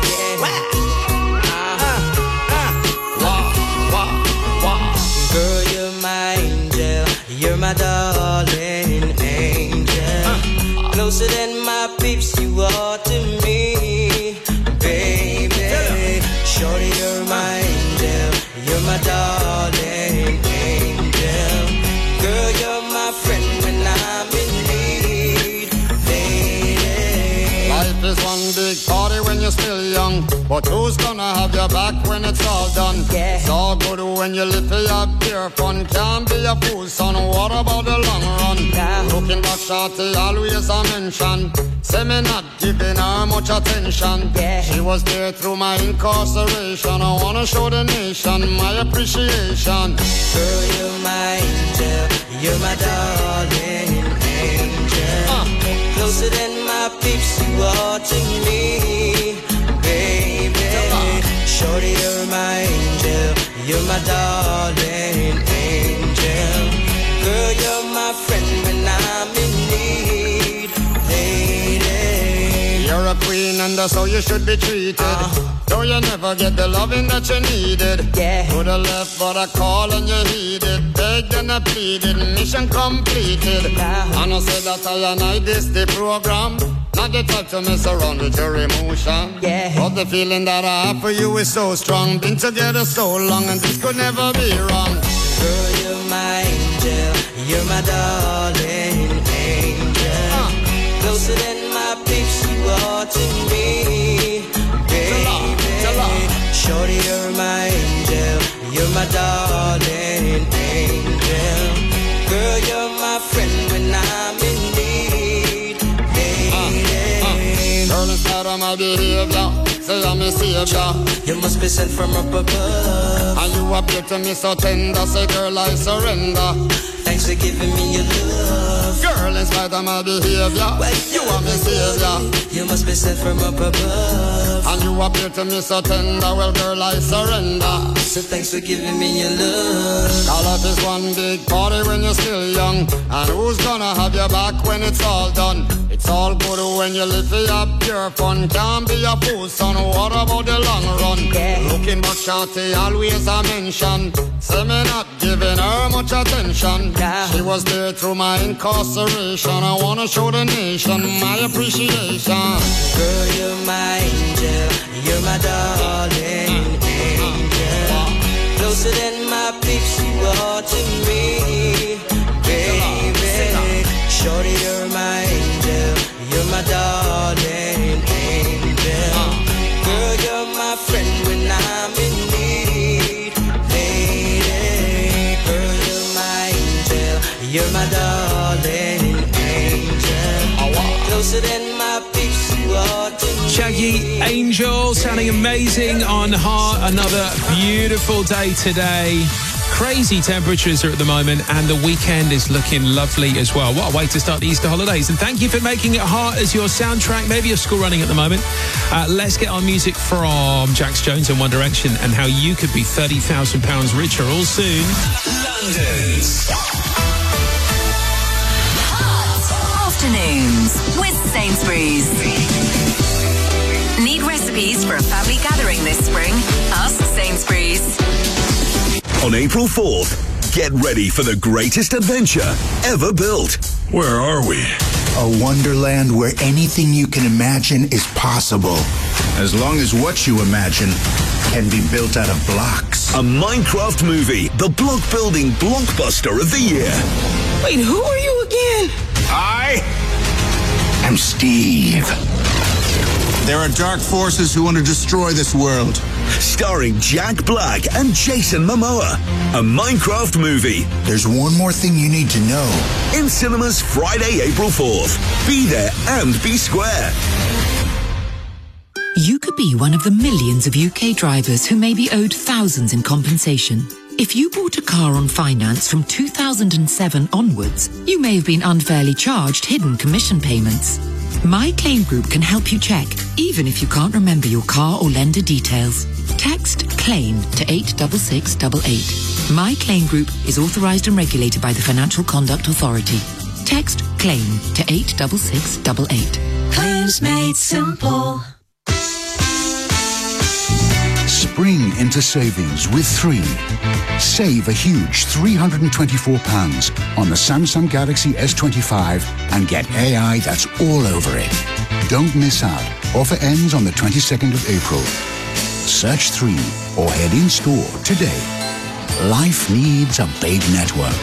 Speaker 19: Girl, you're my angel, you're my darling angel. Closer than my peeps, you are to me, baby. Shorty, you're my angel, you're my darling angel. Girl, you're my friend when I'm in need, lady.
Speaker 3: Life is one big party when you're still young, but who's gonna have your back when it's all done? It's all good when you live for your pure fun. Can't be a fool, son, what about the long run? Looking back, shorty, always a mention. Say me not giving her much attention. She was there through my incarceration. I wanna show the nation my appreciation.
Speaker 19: Girl, you're my angel, you're my darling angel. Closer than my peeps, you are to me, baby. Shorty, you're my angel, you're my darling angel. Girl, you're my friend when I'm in need, lady.
Speaker 3: You're a queen and that's how you should be treated. Though you never get the loving that you needed. To the left but I call and you heeded. Begged and I pleaded, mission completed. And I said that I this the program. Not the type to mess around with your emotion.
Speaker 19: Yeah.
Speaker 3: But the feeling that I have for you is so strong. Been together so long and this could never be wrong.
Speaker 19: Girl, you're my angel. You're my darling angel. Closer than my peeps, you are to me, baby. Shorty, you're my angel. You're my darling angel. Girl, you're my friend when I'm in need, baby.
Speaker 3: Girl, it's not on my behavior. Say I'm a savior.
Speaker 19: You must be sent from up above.
Speaker 3: And you appear to me so tender. Say, girl, I surrender.
Speaker 19: Thanks for giving me your love.
Speaker 3: Girl, in spite of my behavior, you are my savior.
Speaker 19: You must be sent from up above.
Speaker 3: And you appear to me so tender. Well, girl, I surrender.
Speaker 19: So thanks for giving me your love.
Speaker 3: Call up is one big party when you're still young. And who's gonna have your back when it's all done? It's all good when you live for your pure fun. Can't be a fool, son. What about the long run? Looking back, shorty, always I mention. Say me not giving her much attention. She was there through my incarceration. I wanna show the nation my appreciation.
Speaker 19: Girl, you're my angel. You're my darling angel. Closer than my peeps, you are to me, baby. Shorty, you're my angel. You're my darling angel. Girl, you're my friend when I'm in need, lady. Girl, you're my angel. You're my darling angel. Closer than my peeps, you are to me.
Speaker 1: Shaggy Angel sounding amazing on Heart. Another beautiful day today. Crazy temperatures are at the moment, and the weekend is looking lovely as well. What a way to start the Easter holidays. And thank you for making it Heart as your soundtrack. Maybe you're school running at the moment. Let's get on music from Jax Jones and One Direction and how you could be £30,000 richer all soon.
Speaker 4: London's
Speaker 5: Afternoons with Sainsbury's. Need recipes for a family gathering this spring? Ask Sainsbury's.
Speaker 9: On April 4th, get ready for the greatest adventure ever built.
Speaker 10: Where are we? A wonderland where anything you can imagine is possible. As long as what you imagine can be built out of blocks.
Speaker 9: A Minecraft movie, the block-building blockbuster of the year.
Speaker 11: Wait, who are you again?
Speaker 10: I am Steve. There are dark forces who want to destroy this world.
Speaker 9: Starring Jack Black and Jason Momoa. A Minecraft movie.
Speaker 10: There's one more thing you need to know.
Speaker 9: In cinemas Friday, April 4th. Be there and be square.
Speaker 12: You could be one of the millions of UK drivers who may be owed thousands in compensation. If you bought a car on finance from 2007 onwards, you may have been unfairly charged hidden commission payments. My Claim Group can help you check, even if you can't remember your car or lender details. Text CLAIM to 86688. My Claim Group is authorised and regulated by the Financial Conduct Authority. Text CLAIM to 86688.
Speaker 7: Claims made simple.
Speaker 21: Spring into savings with 3. Save a huge £324 on the Samsung Galaxy S25 and get AI that's all over it. Don't miss out. Offer ends on the 22nd of April. Search 3 or head in store today. Life needs a big network.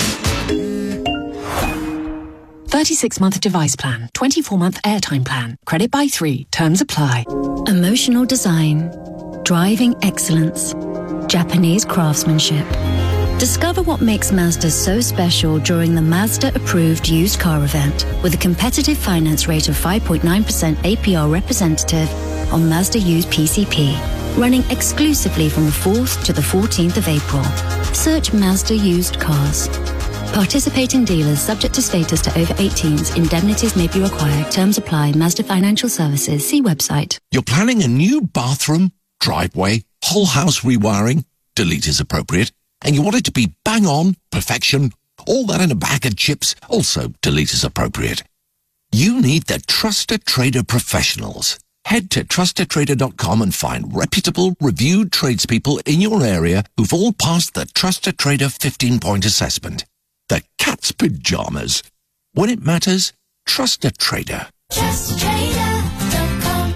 Speaker 22: 36-month device plan, 24-month airtime plan. Credit by 3. Terms apply.
Speaker 8: Emotional design. Driving excellence. Japanese craftsmanship. Discover what makes Mazda so special during the Mazda approved used car event with a competitive finance rate of 5.9% APR representative on Mazda used PCP, running exclusively from the 4th to the 14th of April. Search Mazda used cars. Participating dealers subject to status to over 18s. Indemnities may be required. Terms apply. Mazda Financial Services. See website.
Speaker 18: You're planning a new bathroom, driveway, whole house rewiring, delete is appropriate, and you want it to be bang on, perfection, all that in a bag of chips, also delete is appropriate. You need the Trusted Trader professionals. Head to trustedtrader.com and find reputable, reviewed tradespeople in your area who've all passed the Trusted Trader 15-point assessment. The cat's pajamas. When it matters, trust a trader.
Speaker 25: JustTrader.com.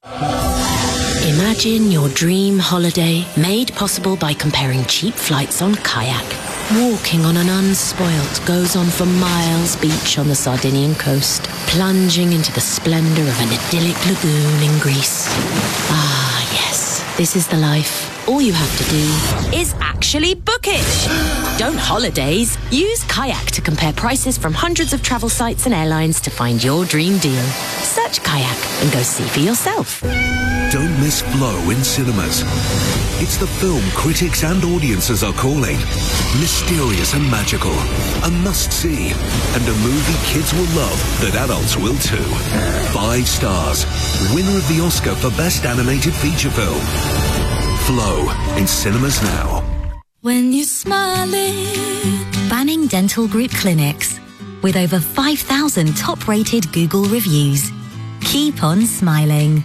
Speaker 22: Imagine your dream holiday made possible by comparing cheap flights on Kayak. Walking on an unspoilt goes on for miles beach on the Sardinian coast, plunging into the splendour of an idyllic lagoon in Greece. Ah, yes, this is the life. All you have to do is actually book it. Don't holidays. Use Kayak to compare prices from hundreds of travel sites and airlines to find your dream deal. Search Kayak and go see for yourself.
Speaker 9: Don't miss Flow in cinemas. It's the film critics and audiences are calling mysterious and magical, a must-see, and a movie kids will love that adults will too. 5 stars, winner of the Oscar for Best Animated Feature Film. Flow in cinemas now.
Speaker 25: When you're smiling.
Speaker 8: Banning Dental Group clinics with over 5,000 top-rated Google reviews. Keep on smiling.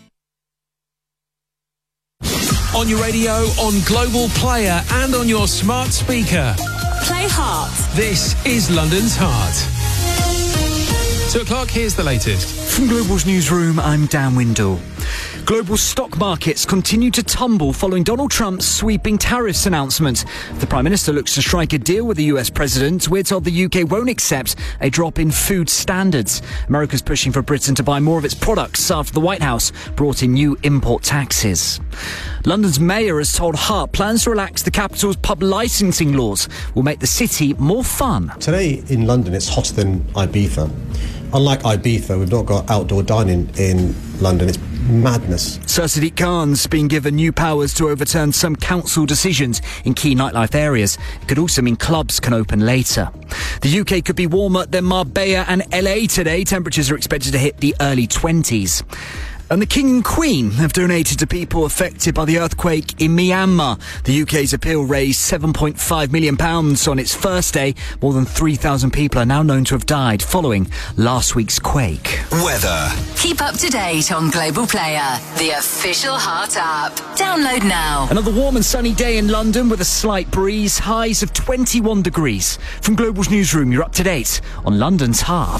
Speaker 1: On your radio, on Global Player, and on your smart speaker.
Speaker 11: Play Heart.
Speaker 1: This is London's Heart. 2 o'clock, here's the latest.
Speaker 13: From Global's newsroom, I'm Dan Windle. Global stock markets continue to tumble following Donald Trump's sweeping tariffs announcement. The Prime Minister looks to strike a deal with the US President. We're told the UK won't accept a drop in food standards. America's pushing for Britain to buy more of its products after the White House brought in new import taxes. London's mayor has told Heart plans to relax the capital's pub licensing laws will make the city more fun.
Speaker 14: Today in London it's hotter than Ibiza. Unlike Ibiza, we've not got outdoor dining in London. It's madness.
Speaker 13: Sir Sadiq Khan's been given new powers to overturn some council decisions in key nightlife areas. It could also mean clubs can open later. The UK could be warmer than Marbella and LA today. Temperatures are expected to hit the early 20s. And the King and Queen have donated to people affected by the earthquake in Myanmar. The UK's appeal raised £7.5 million on its first day. More than 3,000 people are now known to have died following last week's quake.
Speaker 9: Weather.
Speaker 5: Keep up to date on Global Player, the official Heart app. Download now.
Speaker 13: Another warm and sunny day in London with a slight breeze, highs of 21 degrees. From Global's newsroom, you're up to date on London's Heart.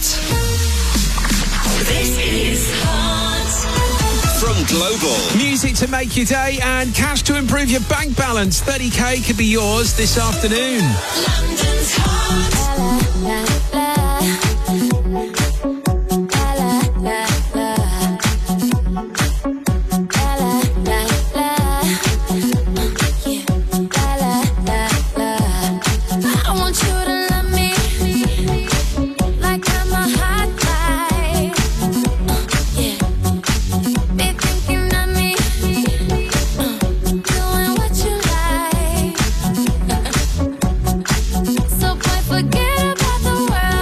Speaker 25: This is Heart.
Speaker 9: From Global.
Speaker 1: Music to make your day and cash to improve your bank balance. 30k could be yours this afternoon.
Speaker 25: London's Heart. I want you to love me like I'm a hot guy. Yeah. Be thinking of me, doing what you like. So boy, forget about the world.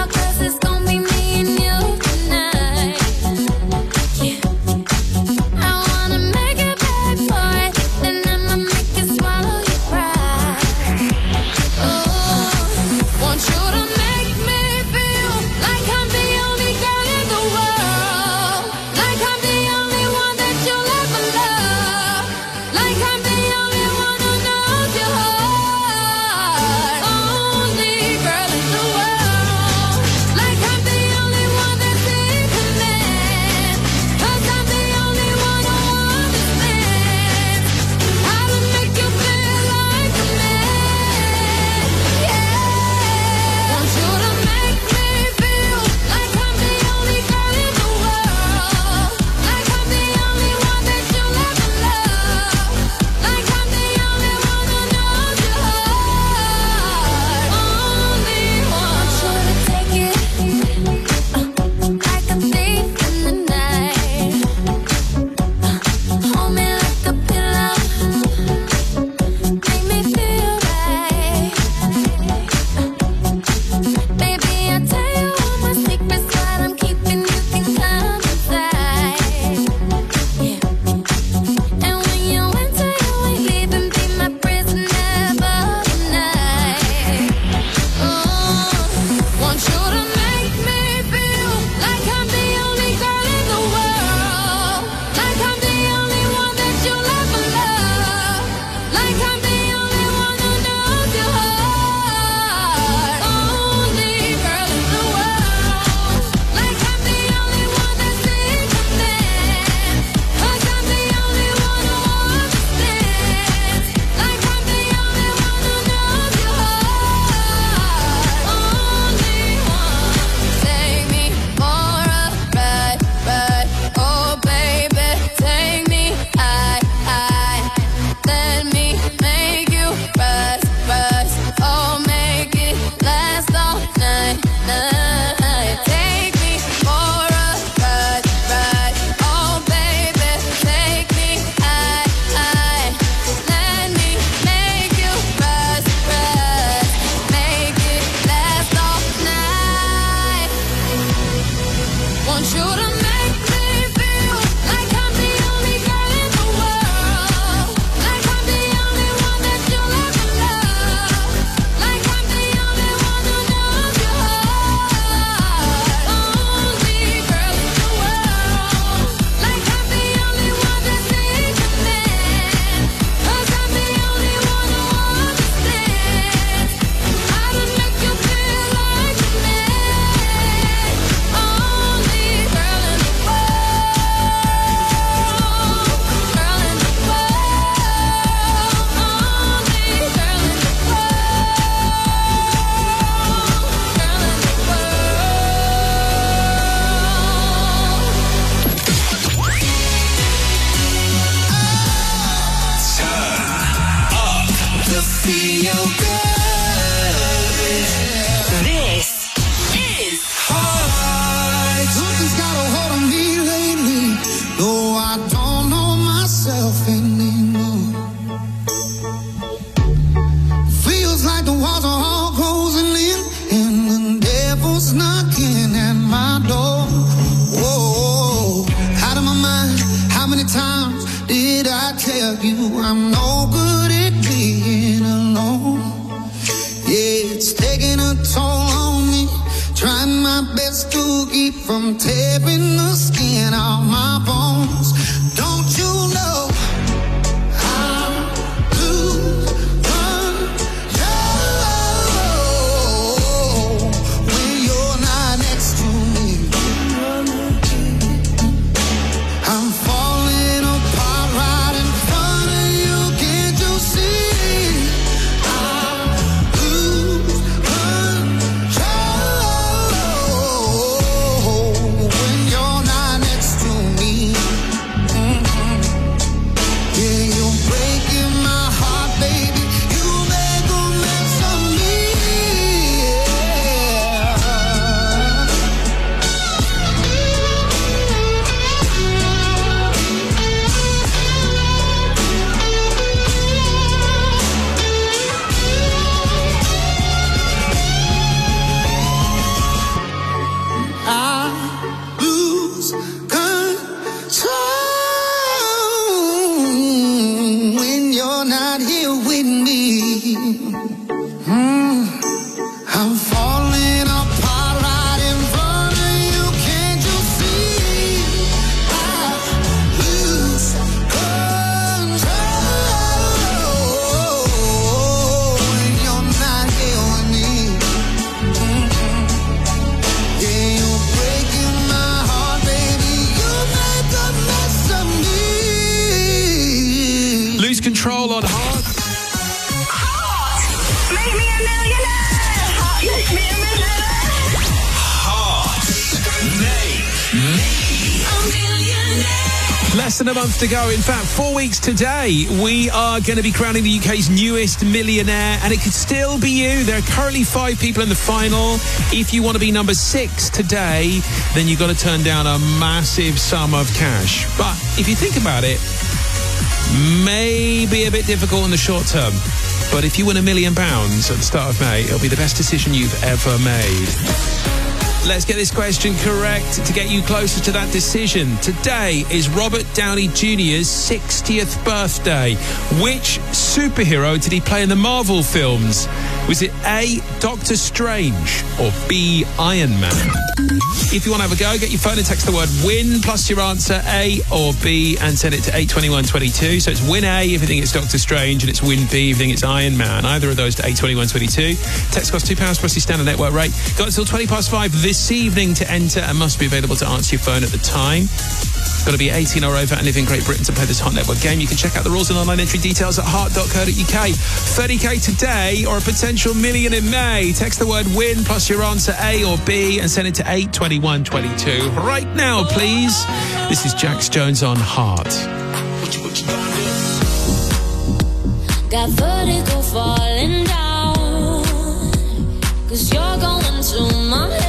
Speaker 6: without you. I'm no good at being alone. Yeah, it's taking a toll on me. Trying my best to keep from tearing the skin off my bones. Don't you know I'm lose control when you're not next to me? I'm falling apart right in front of you. Can't you see? I lose control when you're not next to me. Yeah, you're breaking my heart, baby. You make a mess of me. I lose control when you're not here with me. I'm falling apart right in front of you. Can't you see? I lose control when you're not here with me. Yeah, you're breaking my heart, baby. You make a mess of me.
Speaker 1: Lose control on Heart.
Speaker 7: Make me a millionaire. Make me a millionaire. A millionaire.
Speaker 1: Less than a month to go. In fact, 4 weeks today, we are going to be crowning the UK's newest millionaire, and it could still be you. There are currently 5 people in the final. If you want to be number 6 today, then you've got to turn down a massive sum of cash. But if you think about it, may be a bit difficult in the short term. But if you win £1 million at the start of May, it'll be the best decision you've ever made. Let's get this question correct to get you closer to that decision. Today is Robert Downey Jr.'s 60th birthday. Which superhero did he play in the Marvel films? Was it A, Doctor Strange, or B, Iron Man? If you want to have a go, get your phone and text the word WIN plus your answer, A or B, and send it to 82122. So it's WIN A if you think it's Doctor Strange, and it's WIN B if you think it's Iron Man. Either of those to 82122. Text costs £2 plus your standard network rate. Got until 5:20 this evening to enter, and must be available to answer your phone at the time. Got to be 18 or over and live in Great Britain to play this Hot Network game. You can check out the rules and online entry details at heart.co.uk. 30k today or a potential million in May. Text the word WIN plus your answer, A or B, and send it to 82122. Right now, please. This is Jax Jones on Heart.
Speaker 25: Got vertigo falling down, 'cause you're going to my